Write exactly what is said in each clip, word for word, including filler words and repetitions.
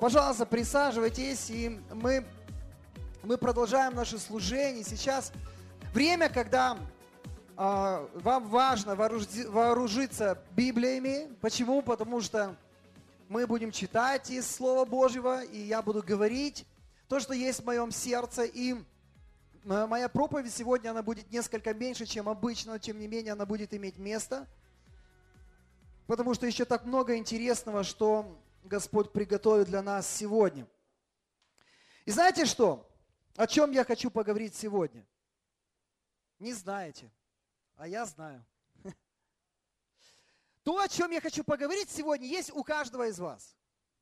Пожалуйста, присаживайтесь, и мы, мы продолжаем наше служение. Сейчас время, когда э, вам важно вооружи, вооружиться Библиями. Почему? Потому что мы будем читать из Слова Божьего, и я буду говорить то, что есть в моем сердце. И моя проповедь сегодня, она будет несколько меньше, чем обычно, но тем не менее она будет иметь место. Потому что еще так много интересного, что Господь приготовил для нас сегодня. И знаете что? О чем я хочу поговорить сегодня? Не знаете, а я знаю. То, о чем я хочу поговорить сегодня, есть у каждого из вас.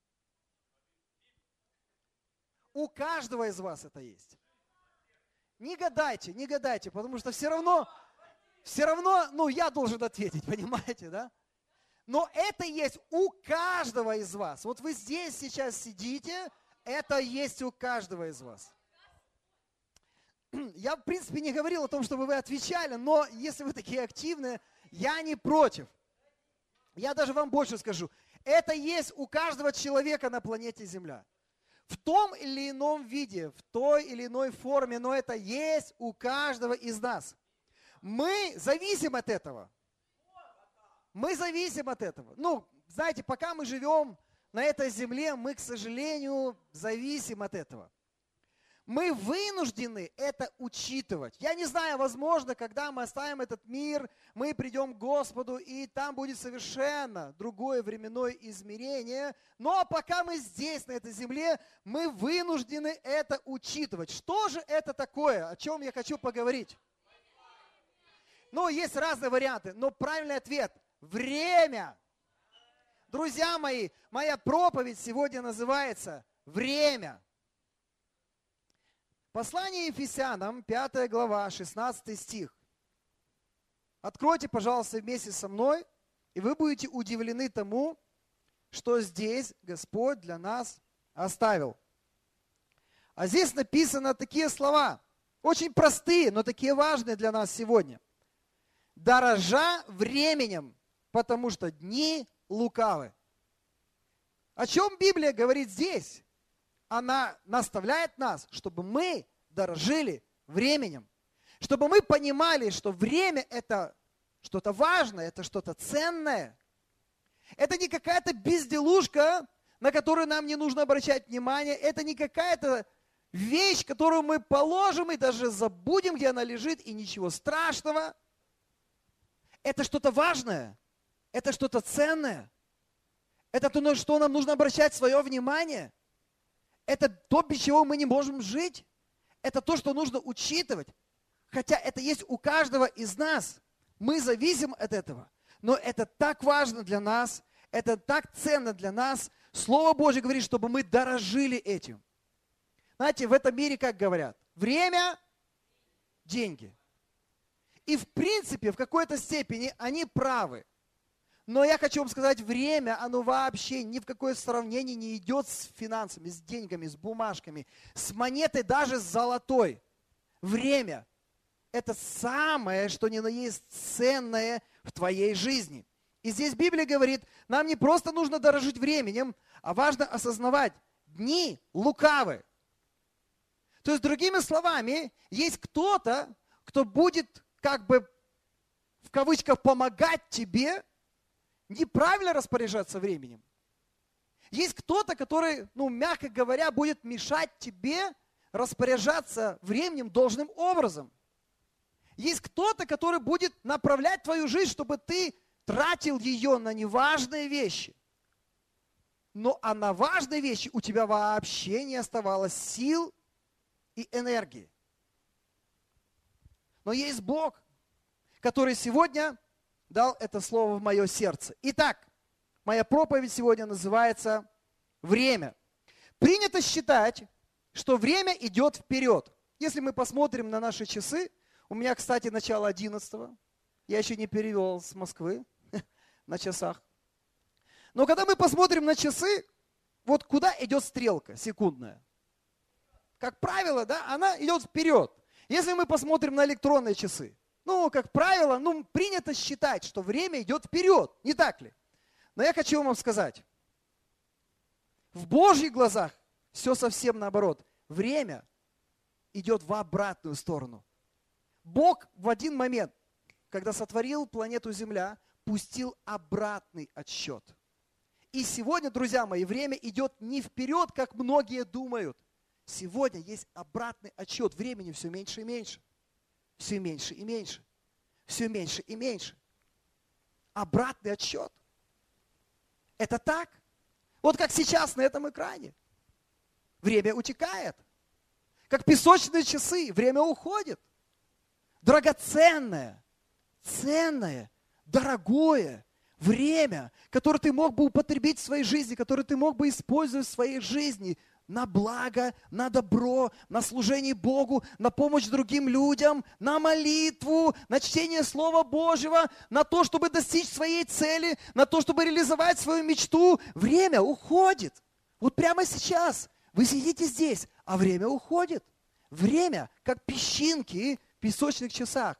У каждого из вас это есть. Не гадайте, не гадайте, потому что все равно, все равно, ну, я должен ответить, понимаете, да? Но это есть у каждого из вас. Вот вы здесь сейчас сидите, это есть у каждого из вас. Я, в принципе, не говорил о том, чтобы вы отвечали, но если вы такие активные, я не против. Я даже вам больше скажу. Это есть у каждого человека на планете Земля. В том или ином виде, в той или иной форме, но это есть у каждого из нас. Мы зависим от этого. Мы зависим от этого. Ну, знаете, пока мы живем на этой земле, мы, к сожалению, зависим от этого. Мы вынуждены это учитывать. Я не знаю, возможно, когда мы оставим этот мир, мы придем к Господу, и там будет совершенно другое временное измерение. Но пока мы здесь, на этой земле, мы вынуждены это учитывать. Что же это такое, о чем я хочу поговорить? Ну, есть разные варианты, но правильный ответ – время. Друзья мои, моя проповедь сегодня называется «Время». Послание Ефесянам, пятая глава, шестнадцатый стих. Откройте, пожалуйста, вместе со мной, и вы будете удивлены тому, что здесь Господь для нас оставил. А здесь написано такие слова, очень простые, но такие важные для нас сегодня. «Дорожа временем, потому что дни лукавы». О чем Библия говорит здесь? Она наставляет нас, чтобы мы дорожили временем. Чтобы мы понимали, что время – это что-то важное, это что-то ценное. Это не какая-то безделушка, на которую нам не нужно обращать внимание. Это не какая-то вещь, которую мы положим и даже забудем, где она лежит, и ничего страшного. Это что-то важное. Это что-то ценное. Это то, на что нам нужно обращать свое внимание. Это то, без чего мы не можем жить. Это то, что нужно учитывать. Хотя это есть у каждого из нас. Мы зависим от этого. Но это так важно для нас. Это так ценно для нас. Слово Божье говорит, чтобы мы дорожили этим. Знаете, в этом мире как говорят? Время – деньги. И в принципе, в какой-то степени они правы. Но я хочу вам сказать, время, оно вообще ни в какое сравнение не идет с финансами, с деньгами, с бумажками, с монетой, даже с золотой. Время – это самое, что ни на есть ценное в твоей жизни. И здесь Библия говорит, нам не просто нужно дорожить временем, а важно осознавать, дни лукавы. То есть, другими словами, есть кто-то, кто будет как бы в кавычках помогать тебе неправильно распоряжаться временем. Есть кто-то, который, ну, мягко говоря, будет мешать тебе распоряжаться временем должным образом. Есть кто-то, который будет направлять твою жизнь, чтобы ты тратил ее на неважные вещи. Но а на важные вещи у тебя вообще не оставалось сил и энергии. Но есть Бог, который сегодня дал это слово в мое сердце. Итак, моя проповедь сегодня называется «Время». Принято считать, что время идет вперед. Если мы посмотрим на наши часы, у меня, кстати, начало одиннадцатого, я еще не перевел с Москвы на часах. Но когда мы посмотрим на часы, вот куда идет стрелка секундная? Как правило, да, она идет вперед. Если мы посмотрим на электронные часы, ну, как правило, ну, принято считать, что время идет вперед, не так ли? Но я хочу вам сказать, В Божьих глазах все совсем наоборот. Время идет в обратную сторону. Бог в один момент, когда сотворил планету Земля, пустил обратный отсчет. И сегодня, друзья мои, время идет не вперед, как многие думают. Сегодня есть обратный отсчет. Времени все меньше и меньше. Все меньше и меньше. Все меньше и меньше. Обратный отсчет. Это так. Вот как сейчас на этом экране. Время утекает. Как песочные часы, время уходит. Драгоценное, ценное, дорогое время, которое ты мог бы употребить в своей жизни, которое ты мог бы использовать в своей жизни на благо, на добро, на служение Богу, на помощь другим людям, на молитву, на чтение Слова Божьего, на то, чтобы достичь своей цели, на то, чтобы реализовать свою мечту. Время уходит. Вот прямо сейчас вы сидите здесь, а время уходит. Время, как песчинки в песочных часах.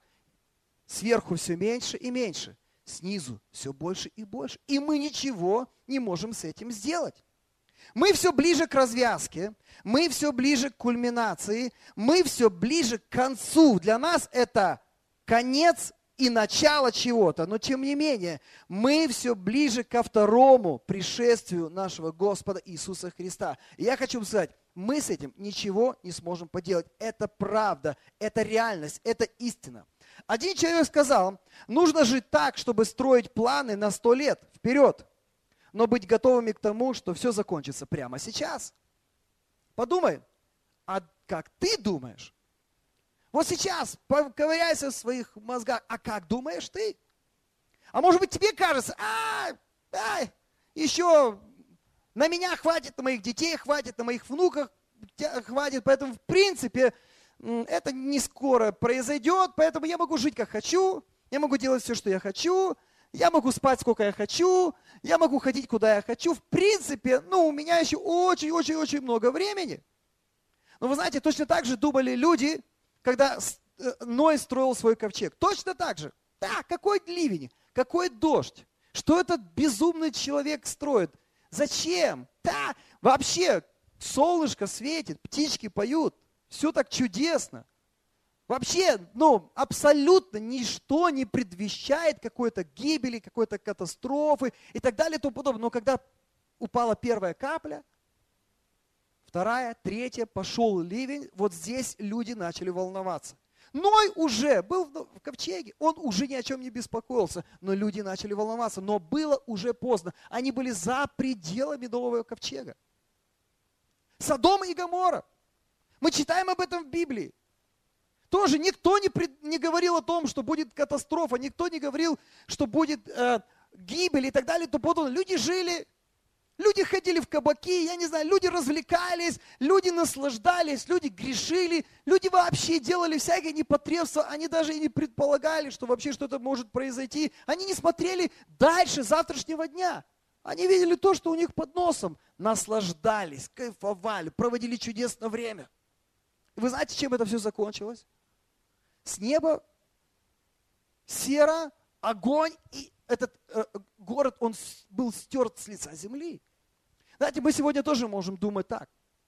Сверху все меньше и меньше, снизу все больше и больше. И мы ничего не можем с этим сделать. Мы все ближе к развязке, мы все ближе к кульминации, мы все ближе к концу. Для нас это конец и начало чего-то, но тем не менее, мы все ближе ко второму пришествию нашего Господа Иисуса Христа. И я хочу сказать, мы с этим ничего не сможем поделать. Это правда, это реальность, это истина. Один человек сказал, нужно жить так, чтобы строить планы на сто лет вперед, но быть готовыми к тому, что все закончится прямо сейчас. Подумай, а как ты думаешь? Вот сейчас поковыряйся в своих мозгах, а как думаешь ты? А может быть тебе кажется, а, а еще на меня хватит, на моих детей хватит, на моих внуках хватит, поэтому в принципе это не скоро произойдет, поэтому я могу жить как хочу, я могу делать все, что я хочу, я могу спать сколько я хочу, я могу ходить куда я хочу. В принципе, ну у меня еще очень-очень-очень много времени. Но вы знаете, точно так же думали люди, когда Ной строил свой ковчег. Точно так же. Да, какой ливень, какой дождь. Что этот безумный человек строит? Зачем? Да, вообще солнышко светит, птички поют. Все так чудесно. Вообще, ну, абсолютно ничто не предвещает какой-то гибели, какой-то катастрофы и так далее и тому подобное. Но когда упала первая капля, вторая, третья, пошел ливень, вот здесь люди начали волноваться. Ной уже был в ковчеге, он уже ни о чем не беспокоился, но люди начали волноваться. Но было уже поздно, они были за пределами нового ковчега. Содом и Гоморра. Мы читаем об этом в Библии. Тоже никто не, пред, не говорил о том, что будет катастрофа, никто не говорил, что будет э, гибель и так далее. То подобное. Люди жили, люди ходили в кабаки, я не знаю, люди развлекались, люди наслаждались, люди грешили, люди вообще делали всякие непотребства, они даже и не предполагали, что вообще что-то может произойти. Они не смотрели дальше завтрашнего дня. Они видели то, что у них под носом, наслаждались, кайфовали, проводили чудесное время. Вы знаете, чем это все закончилось? С неба сера, огонь, и этот э, город, он был стерт с лица земли. Знаете, мы сегодня тоже можем думать так.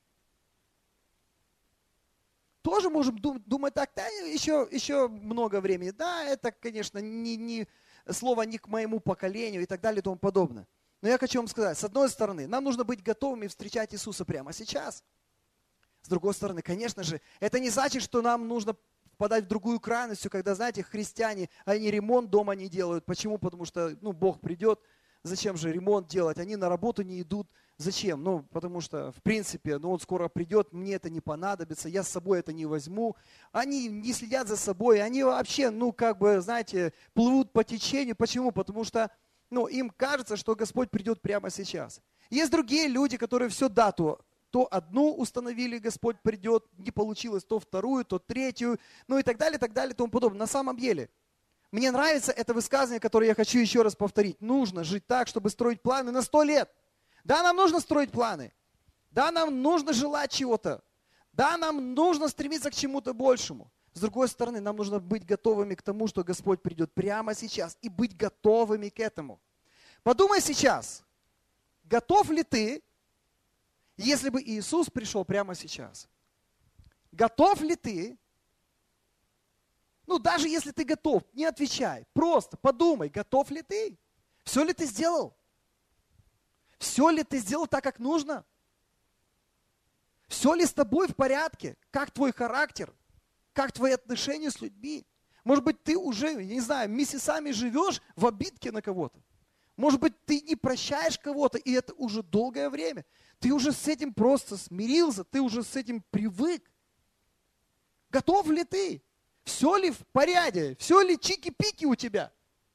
Тоже можем дум, думать так, да, еще, еще много времени. Да, это, конечно, не, не, слово не к моему поколению и так далее и тому подобное. Но я хочу вам сказать, с одной стороны, нам нужно быть готовыми встречать Иисуса прямо сейчас. С другой стороны, конечно же, это не значит, что нам нужно впадать в другую крайность, когда, знаете, христиане, они ремонт дома не делают. Почему? Потому что, ну, Бог придет, зачем же ремонт делать? Они на работу не идут. Зачем? Ну, потому что, в принципе, ну, он скоро придет, мне это не понадобится, я с собой это не возьму. Они не следят за собой, они вообще, ну, как бы, знаете, плывут по течению. Почему? Потому что, ну, им кажется, что Господь придет прямо сейчас. Есть другие люди, которые всю дату то одну установили, Господь придет, не получилось, то вторую, то третью, ну и так далее, так далее, и тому подобное. На самом деле, мне нравится это высказывание, которое я хочу еще раз повторить. Нужно жить так, чтобы строить планы на сто лет. Да, нам нужно строить планы. Да, нам нужно желать чего-то. Да, нам нужно стремиться к чему-то большему. С другой стороны, нам нужно быть готовыми к тому, что Господь придет прямо сейчас, и быть готовыми к этому. Подумай сейчас, готов ли ты если бы Иисус пришел прямо сейчас, готов ли ты? Ну, даже если ты готов, не отвечай. Просто подумай, готов ли ты? Все ли ты сделал? Все ли ты сделал так, как нужно? Все ли с тобой в порядке? Как твой характер? Как твои отношения с людьми? Может быть, ты уже, я не знаю, месяцами живешь в обидке на кого-то. Может быть, ты не прощаешь кого-то, и это уже долгое время. Ты уже с этим просто смирился, ты уже с этим привык. Готов ли ты? Все ли в порядке? Все ли чики-пики у тебя?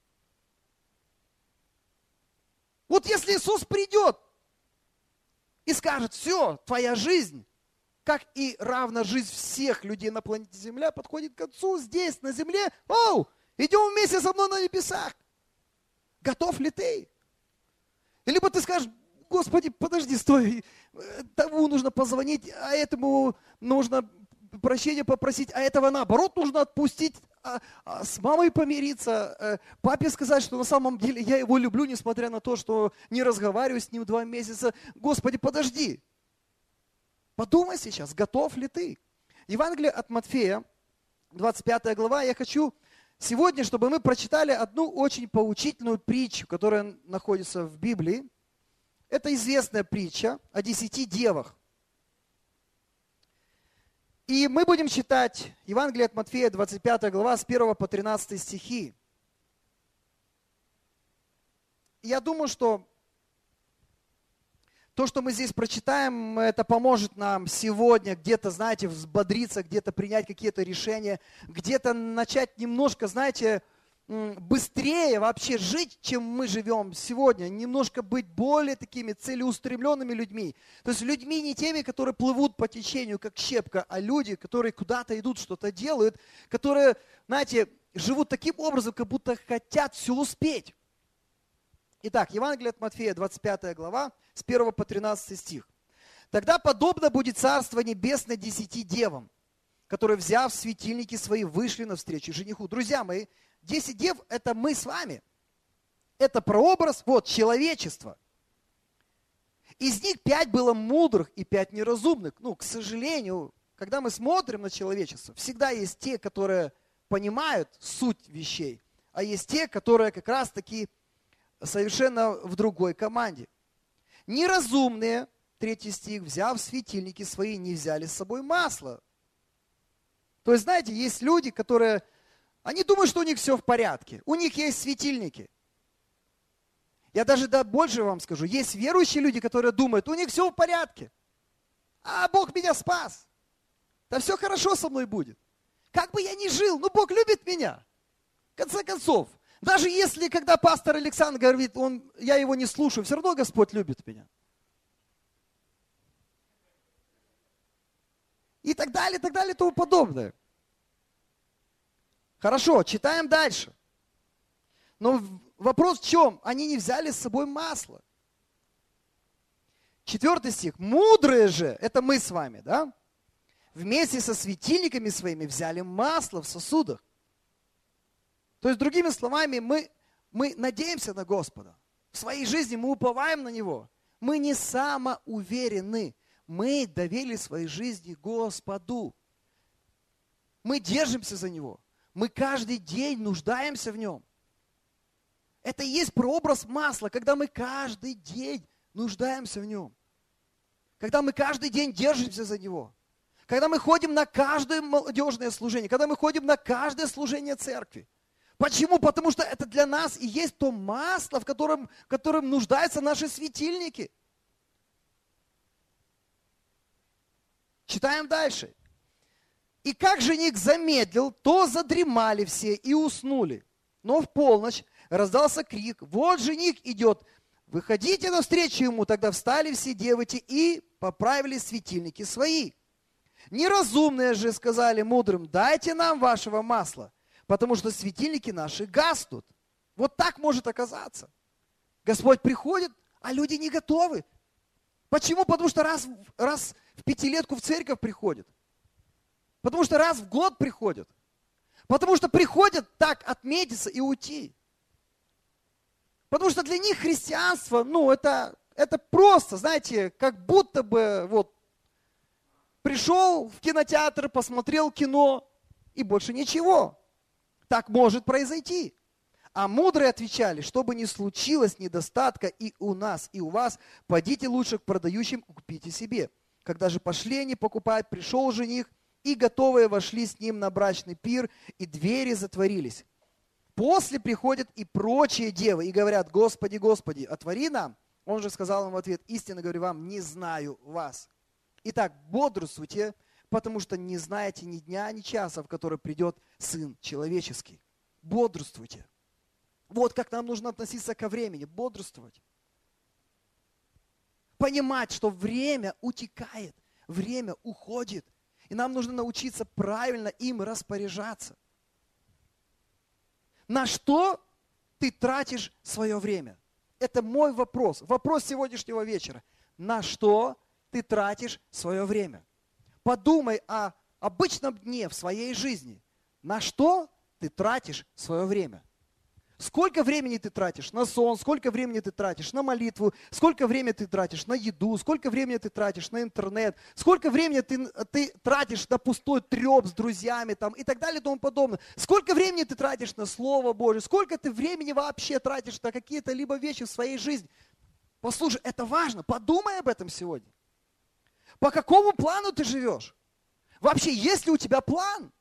Вот если Иисус придет и скажет, все, твоя жизнь, как и равна жизнь всех людей на планете Земля, подходит к концу здесь, на земле, оу, идем вместе со мной на небесах. Готов ли ты? Либо ты скажешь, Господи, подожди, стой, тому нужно позвонить, а этому нужно прощения попросить, а этого наоборот нужно отпустить, а, а с мамой помириться, а, папе сказать, что на самом деле я его люблю, несмотря на то, что не разговариваю с ним два месяца. Господи, подожди. Подумай сейчас, готов ли ты? Евангелие от Матфея, двадцать пятая глава, я хочу сегодня, чтобы мы прочитали одну очень поучительную притчу, которая находится в Библии. Это известная притча о десяти девах. И мы будем читать Евангелие от Матфея, двадцать пятая глава, с первого по тринадцатый стихи. Я думаю, что то, что мы здесь прочитаем, это поможет нам сегодня где-то, знаете, взбодриться, где-то принять какие-то решения, где-то начать немножко, знаете, быстрее вообще жить, чем мы живем сегодня, немножко быть более такими целеустремленными людьми. То есть людьми не теми, которые плывут по течению, как щепка, а люди, которые куда-то идут, что-то делают, которые, знаете, живут таким образом, как будто хотят все успеть. Итак, Евангелие от Матфея, двадцать пятая глава, с первого по тринадцатый стих. «Тогда подобно будет Царство Небесное десяти девам, которые, взяв светильники свои, вышли навстречу жениху». Друзья мои, десять дев – это мы с вами. Это прообраз, вот, человечества. Из них пять было мудрых и пять неразумных. Ну, к сожалению, когда мы смотрим на человечество, всегда есть те, которые понимают суть вещей, а есть те, которые как раз-таки совершенно в другой команде. Неразумные, третий стих, взяв светильники свои, не взяли с собой масло. То есть, знаете, есть люди, которые, они думают, что у них все в порядке. У них есть светильники. Я даже да, больше вам скажу, есть верующие люди, которые думают, у них все в порядке. А Бог меня спас. Да все хорошо со мной будет. Как бы я ни жил, ну Бог любит меня. В конце концов. Даже если, когда пастор Александр говорит, он, я его не слушаю, все равно Господь любит меня. И так далее, и так далее, и тому подобное. Хорошо, читаем дальше. Но вопрос в чем? Они не взяли с собой масло. Четвертый стих. Мудрые же, это мы с вами, да? Вместе со светильниками своими взяли масло в сосудах. То есть, другими словами, мы, мы надеемся на Господа. В своей жизни мы уповаем на Него. Мы не самоуверены. Мы доверили своей жизни Господу. Мы держимся за Него. Мы каждый день нуждаемся в Нем. Это и есть прообраз масла, когда мы каждый день нуждаемся в Нем. Когда мы каждый день держимся за Него. Когда мы ходим на каждое молодежное служение. Когда мы ходим на каждое служение церкви. Почему? Потому что это для нас и есть то масло, в котором, в котором нуждаются наши светильники. Читаем дальше. И как жених замедлил, то задремали все и уснули. Но в полночь раздался крик: вот жених идет, выходите навстречу ему. Тогда встали все девы и поправили светильники свои. Неразумные же сказали мудрым: дайте нам вашего масла, потому что светильники наши гаснут. Вот так может оказаться. Господь приходит, а люди не готовы. Почему? Потому что раз, раз в пятилетку в церковь приходят. Потому что раз в год приходят. Потому что приходят так отметиться и уйти. Потому что для них христианство, ну, это, Это просто, знаете, как будто бы вот пришел в кинотеатр, посмотрел кино и больше ничего. Так может произойти. А мудрые отвечали: что бы ни случилось недостатка и у нас, и у вас, пойдите лучше к продающим и купите себе. Когда же пошли они покупать, пришел жених, и готовые вошли с ним на брачный пир, и двери затворились. После приходят и прочие девы, и говорят: Господи, Господи, отвори нам. Он же сказал им в ответ: истинно говорю вам, не знаю вас. Итак, бодрствуйте, потому что не знаете ни дня, ни часа, в который придет Сын Человеческий. Бодрствуйте. Вот как нам нужно относиться ко времени, бодрствовать. Понимать, что время утекает, время уходит. И нам нужно научиться правильно им распоряжаться. На что ты тратишь свое время? Это мой вопрос. Вопрос сегодняшнего вечера. На что ты тратишь свое время? Подумай о обычном дне в своей жизни. На что ты тратишь свое время? Сколько времени ты тратишь на сон, сколько времени ты тратишь на молитву, сколько времени ты тратишь на еду, сколько времени ты тратишь на интернет, сколько времени ты, ты тратишь на пустой треп с друзьями там, и так далее и тому подобное. Сколько времени ты тратишь на Слово Божие, сколько ты времени вообще тратишь на какие-то либо вещи в своей жизни. Послушай, это важно, подумай об этом сегодня. По какому плану ты живешь? Вообще, есть ли у тебя план?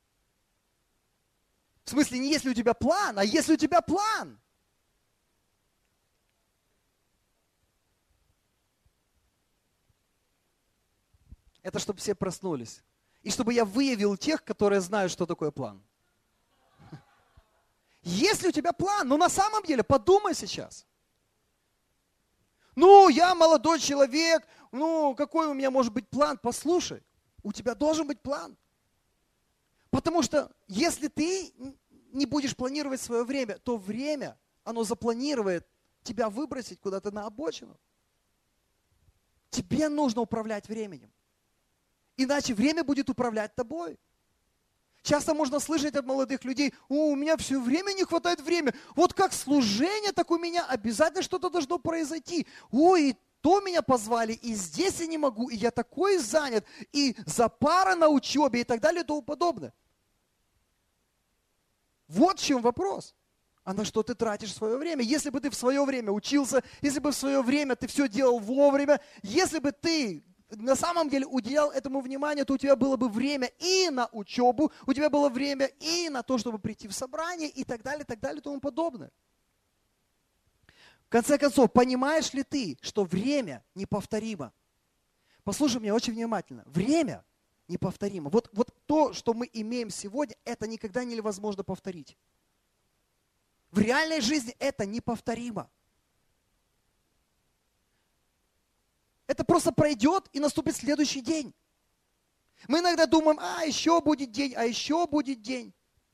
В смысле, не если у тебя план, а если у тебя план. Это чтобы все проснулись. И чтобы я выявил тех, которые знают, что такое план. Если у тебя план, ну на самом деле, подумай сейчас. Ну, я молодой человек, ну, какой у меня может быть план? Послушай, у тебя должен быть план. Потому что если ты не будешь планировать свое время, то время, оно запланирует тебя выбросить куда-то на обочину. Тебе нужно управлять временем. Иначе время будет управлять тобой. Часто можно слышать от молодых людей: о, у меня все время не хватает времени. Вот как служение, так у меня обязательно что-то должно произойти. Ой, и то меня позвали, и здесь я не могу, и я такой занят, и запара на учебе, и так далее, и тому подобное. Вот в чем вопрос. А на что ты тратишь свое время? Если бы ты в свое время учился, если бы в свое время ты все делал вовремя, если бы ты на самом деле уделял этому внимание, то у тебя было бы время и на учебу, у тебя было время и на то, чтобы прийти в собрание, и так далее, так далее, и тому подобное. В конце концов, понимаешь ли ты, что время неповторимо? Послушай меня очень внимательно. Время неповторимо. Вот, вот то, что мы имеем сегодня, это никогда невозможно повторить. В реальной жизни это неповторимо. Это просто пройдет и наступит следующий день. Мы иногда думаем: а еще будет день, а еще будет день.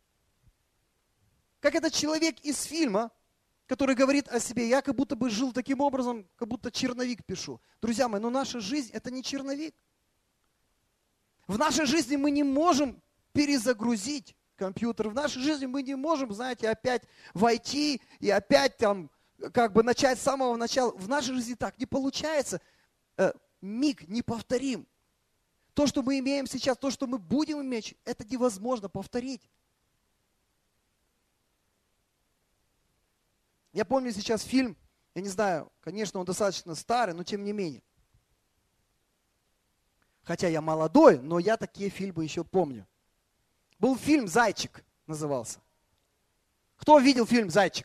Как этот человек из фильма, который говорит о себе: я как будто бы жил таким образом, как будто черновик пишу. Друзья мои, но наша жизнь это не черновик. В нашей жизни мы не можем перезагрузить компьютер. В нашей жизни мы не можем, знаете, опять войти и опять там как бы начать с самого начала. В нашей жизни так не получается. Э, миг неповторим. То, что мы имеем сейчас, то, что мы будем иметь, это невозможно повторить. Я помню сейчас фильм, я не знаю, конечно, он достаточно старый, но тем не менее. Хотя я молодой, но я такие фильмы еще помню. Был фильм «Зайчик» назывался. Кто видел фильм «Зайчик»?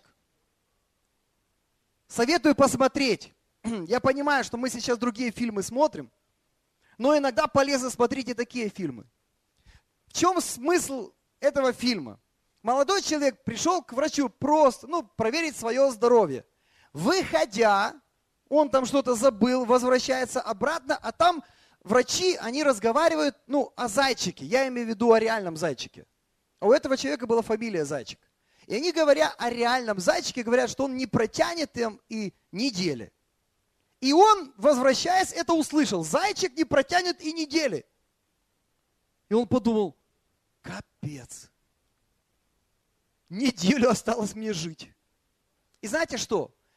Советую посмотреть. Я понимаю, что мы сейчас другие фильмы смотрим, но иногда полезно смотреть и такие фильмы. В чем смысл этого фильма? Молодой человек пришел к врачу просто, ну, проверить свое здоровье. Выходя, он там что-то забыл, возвращается обратно, а там врачи, они разговаривают, ну, о зайчике. Я имею в виду о реальном зайчике. А у этого человека была фамилия Зайчик. И они, говоря о реальном зайчике, говорят, что он не протянет им и недели. И он, возвращаясь, это услышал. Зайчик не протянет и недели. И он подумал: капец. Неделю осталось мне жить. И знаете что?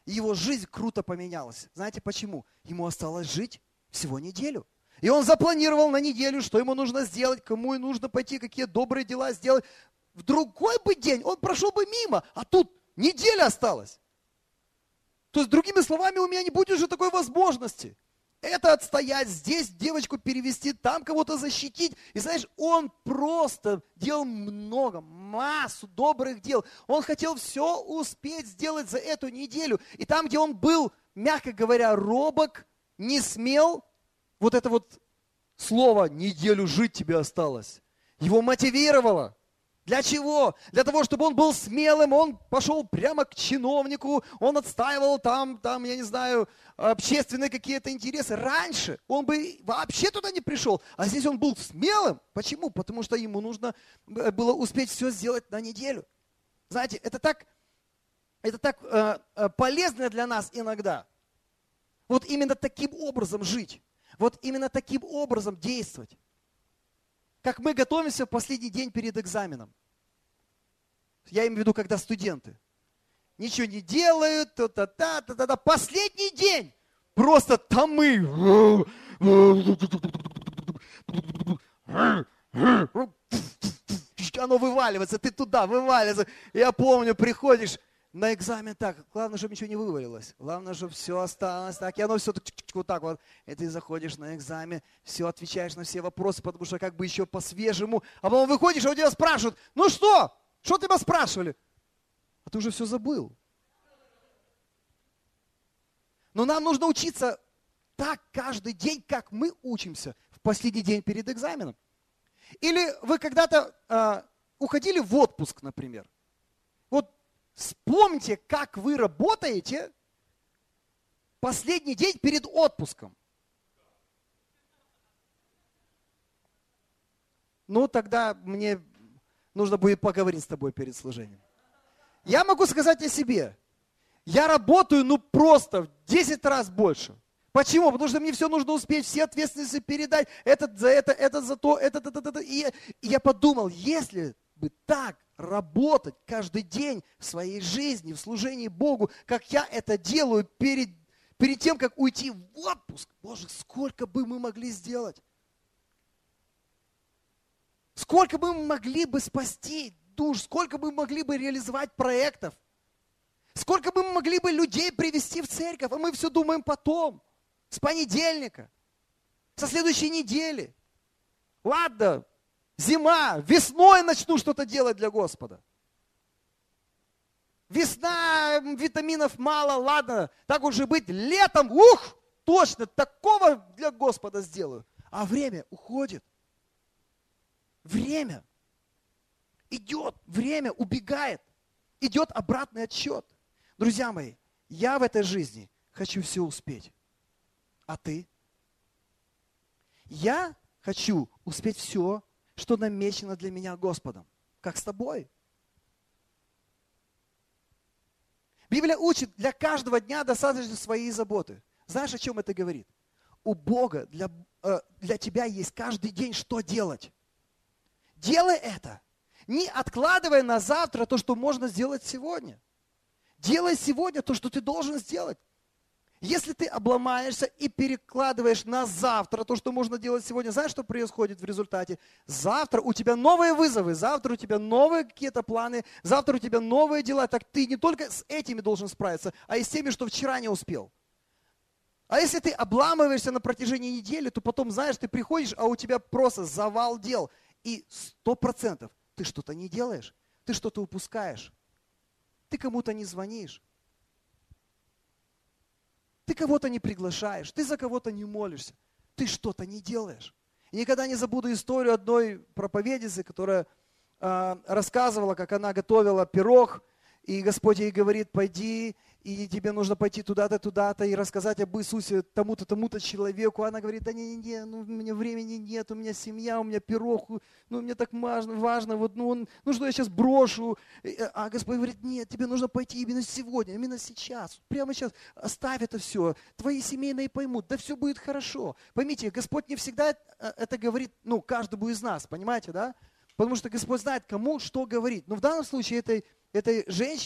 и его жизнь круто поменялась. Знаете почему? Ему осталось жить всего неделю. И он запланировал на неделю, что ему нужно сделать, кому и нужно пойти, какие добрые дела сделать. В другой бы день он прошел бы мимо, а тут неделя осталась. То есть, другими словами, у меня не будет уже такой возможности. Это отстоять, здесь девочку перевести, там кого-то защитить. И знаешь, он просто делал много, массу добрых дел. Он хотел все успеть сделать за эту неделю. И там, где он был, мягко говоря, робок, не смел, вот это вот слово «неделю жить тебе осталось» его мотивировало. Для чего? Для того, чтобы он был смелым, он пошел прямо к чиновнику, он отстаивал там, там, я не знаю, общественные какие-то интересы. Раньше он бы вообще туда не пришел, а здесь он был смелым. Почему? Потому что ему нужно было успеть все сделать на неделю. Знаете, это так, это так э, полезно для нас иногда. Вот именно таким образом жить, вот именно таким образом действовать. Как мы готовимся в последний день перед экзаменом. Я имею в виду, когда студенты. Ничего не делают, та-та-та, та-та-та. Последний день. Просто томы. Оно вываливается, ты туда вываливается. Я помню, приходишь на экзамен так. Главное, чтобы ничего не вывалилось. Главное, чтобы все осталось так. И оно все так, вот так вот. И ты заходишь на экзамен, все отвечаешь на все вопросы, потому что как бы еще по-свежему. А потом выходишь, а у тебя спрашивают, ну что? Что тебя спрашивали? А ты уже все забыл. Но нам нужно учиться так каждый день, как мы учимся в последний день перед экзаменом. Или вы когда-то э, уходили в отпуск, например. Вот вспомните, как вы работаете последний день перед отпуском. Ну, тогда мне нужно будет поговорить с тобой перед служением. Я могу сказать о себе. Я работаю, ну, просто в десять раз больше. Почему? Потому что мне все нужно успеть, все ответственности передать. Этот за это, этот за то, этот, этот, этот. И я, и я подумал, если бы так работать каждый день в своей жизни, в служении Богу, как я это делаю перед, перед тем, как уйти в отпуск, Боже, сколько бы мы могли сделать? Сколько бы мы могли бы спасти душ, сколько бы мы могли бы реализовать проектов, сколько бы мы могли бы людей привести в церковь, а мы все думаем потом, с понедельника, со следующей недели. Ладно, зима, весной начну что-то делать для Господа. Весна, витаминов мало, ладно, так уже быть, летом, ух, точно, такого для Господа сделаю. А время уходит. Время идет, время убегает, идет обратный отсчет. Друзья мои, я в этой жизни хочу все успеть. А ты? Я хочу успеть все, что намечено для меня Господом, как с тобой. Библия учит, для каждого дня достаточно своей заботы. Знаешь, о чем это говорит? У Бога для, э, для тебя есть каждый день что делать. Делай это, не откладывая на завтра то, что можно сделать сегодня. Делай сегодня то, что ты должен сделать. Если ты обломаешься и перекладываешь на завтра то, что можно делать сегодня, знаешь, что происходит в результате? Завтра у тебя новые вызовы, завтра у тебя новые какие-то планы, завтра у тебя новые дела. Так ты не только с этими должен справиться, а и с теми, что вчера не успел. А если ты обламываешься на протяжении недели, то потом, знаешь, ты приходишь, а у тебя просто завал дел. И сто процентов ты что-то не делаешь, ты что-то упускаешь, ты кому-то не звонишь, ты кого-то не приглашаешь, ты за кого-то не молишься, ты что-то не делаешь. И никогда не забуду историю одной проповедницы, которая э, рассказывала, как она готовила пирог, и Господь ей говорит, пойди, и тебе нужно пойти туда-то, туда-то, и рассказать об Иисусе тому-то, тому-то человеку. Она говорит, да не-не-не, ну, у меня времени нет, у меня семья, у меня пирог, ну, мне так важно, важно вот, ну, он, ну, что я сейчас брошу? А Господь говорит, нет, тебе нужно пойти именно сегодня, именно сейчас, прямо сейчас, оставь это все, твои семейные поймут, да все будет хорошо. Поймите, Господь не всегда это говорит, ну, каждому из нас, понимаете, да? Потому что Господь знает, кому что говорить. Но в данном случае этой, этой женщине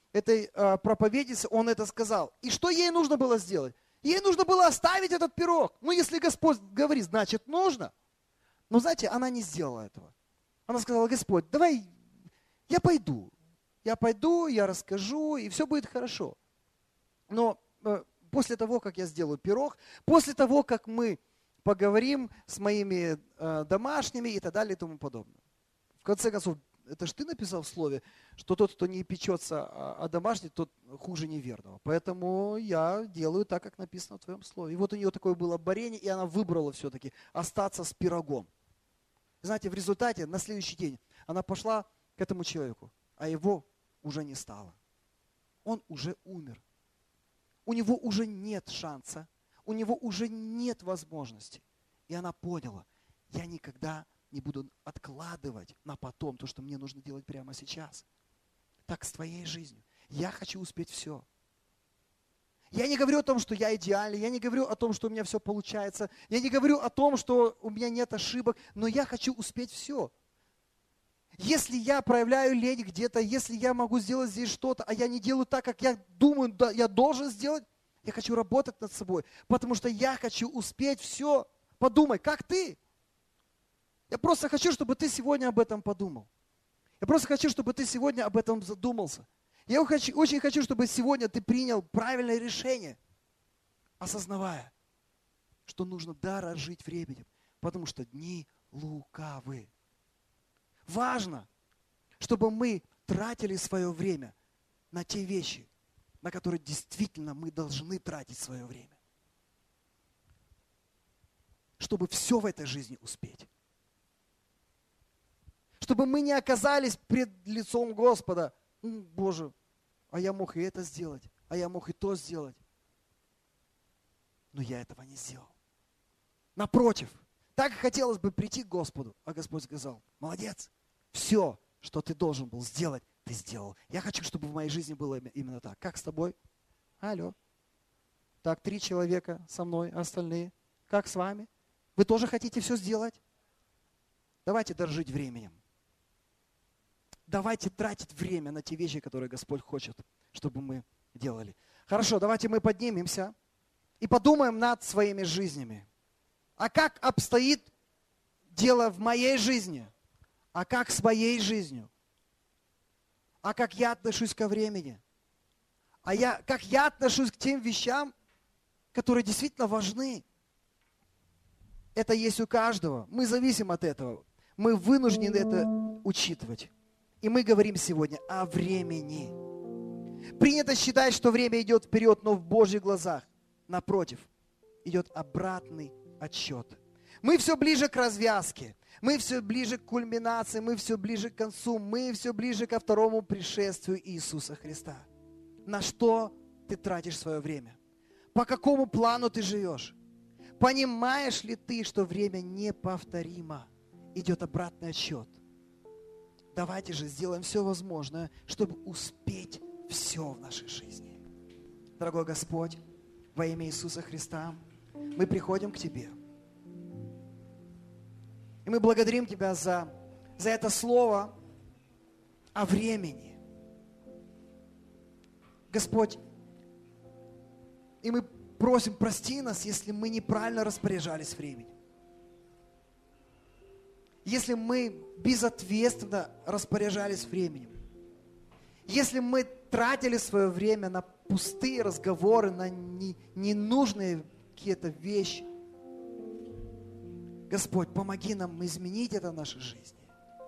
этой э, проповеднице, он это сказал. И что ей нужно было сделать? Ей нужно было оставить этот пирог. Ну, если Господь говорит, значит, нужно. Но, знаете, она не сделала этого. Она сказала: Господь, давай я пойду. Я пойду, я расскажу, и все будет хорошо. Но э, после того, как я сделаю пирог, после того, как мы поговорим с моими э, домашними и так далее и тому подобное. В конце концов, это же ты написал в слове, что тот, кто не печется о, о домашнем, тот хуже неверного. Поэтому я делаю так, как написано в твоем слове. И вот у нее такое было борение, и она выбрала все-таки остаться с пирогом. Знаете, в результате на следующий день она пошла к этому человеку, а его уже не стало. Он уже умер. У него уже нет шанса, у него уже нет возможности. И она поняла, я никогда не буду откладывать на потом то, что мне нужно делать прямо сейчас. Так с твоей жизнью. Я хочу успеть все. Я не говорю о том, что я идеальный, я не говорю о том, что у меня все получается, я не говорю о том, что у меня нет ошибок, но я хочу успеть все. Если я проявляю лень где-то, если я могу сделать здесь что-то, а я не делаю так, как я думаю, да, я должен сделать, я хочу работать над собой, потому что я хочу успеть все. Подумай, как ты? Я просто хочу, чтобы ты сегодня об этом подумал. Я просто хочу, чтобы ты сегодня об этом задумался. Я хочу, очень хочу, чтобы сегодня ты принял правильное решение, осознавая, что нужно дорожить временем, потому что дни лукавы. Важно, чтобы мы тратили свое время на те вещи, на которые действительно мы должны тратить свое время. Чтобы все в этой жизни успеть. Чтобы мы не оказались пред лицом Господа. Боже, а я мог и это сделать, а я мог и то сделать. Но я этого не сделал. Напротив, так хотелось бы прийти к Господу, а Господь сказал: молодец, все, что ты должен был сделать, ты сделал. Я хочу, чтобы в моей жизни было именно так. Как с тобой? Алло. Так, три человека со мной, а остальные? Как с вами? Вы тоже хотите все сделать? Давайте дорожить временем. Давайте тратить время на те вещи, которые Господь хочет, чтобы мы делали. Хорошо, давайте мы поднимемся и подумаем над своими жизнями. А как обстоит дело в моей жизни? А как с моей жизнью? А как я отношусь ко времени? А я, как я отношусь к тем вещам, которые действительно важны? Это есть у каждого. Мы зависим от этого. Мы вынуждены это учитывать. И мы говорим сегодня о времени. Принято считать, что время идет вперед, но в Божьих глазах, напротив, идет обратный отсчет. Мы все ближе к развязке, мы все ближе к кульминации, мы все ближе к концу, мы все ближе ко второму пришествию Иисуса Христа. На что ты тратишь свое время? По какому плану ты живешь? Понимаешь ли ты, что время неповторимо? Идет обратный отсчет. Давайте же сделаем все возможное, чтобы успеть все в нашей жизни. Дорогой Господь, во имя Иисуса Христа, мы приходим к Тебе. И мы благодарим Тебя за, за это слово о времени. Господь, и мы просим, прости нас, если мы неправильно распоряжались временем. Если мы безответственно распоряжались временем. Если мы тратили свое время на пустые разговоры, на не, ненужные какие-то вещи. Господь, помоги нам изменить это в нашей жизни.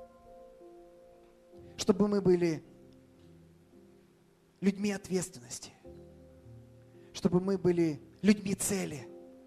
Чтобы мы были людьми ответственности. Чтобы мы были людьми цели.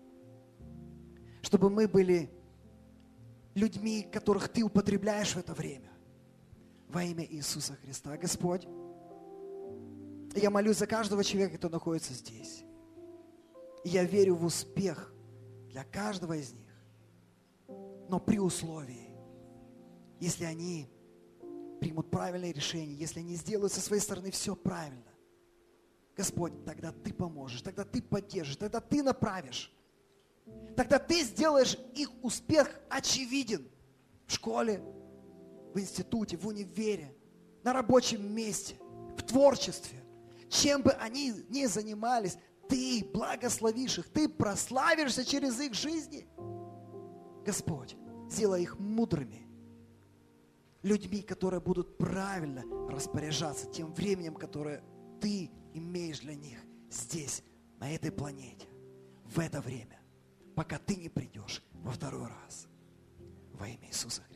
Чтобы мы были людьми, которых Ты употребляешь в это время. Во имя Иисуса Христа. Господь, я молюсь за каждого человека, кто находится здесь. И я верю в успех для каждого из них. Но при условии, если они примут правильное решение, если они сделают со своей стороны все правильно, Господь, тогда Ты поможешь, тогда Ты поддержишь, тогда Ты направишь. Тогда Ты сделаешь их успех очевиден в школе, в институте, в универе, на рабочем месте, в творчестве. чем бы они ни занимались, Ты благословишь их, Ты прославишься через их жизни. Господь, сделай их мудрыми, людьми, которые будут правильно распоряжаться тем временем, которое Ты имеешь для них здесь, на этой планете, в это время, пока Ты не придешь во второй раз. Во имя Иисуса Христа.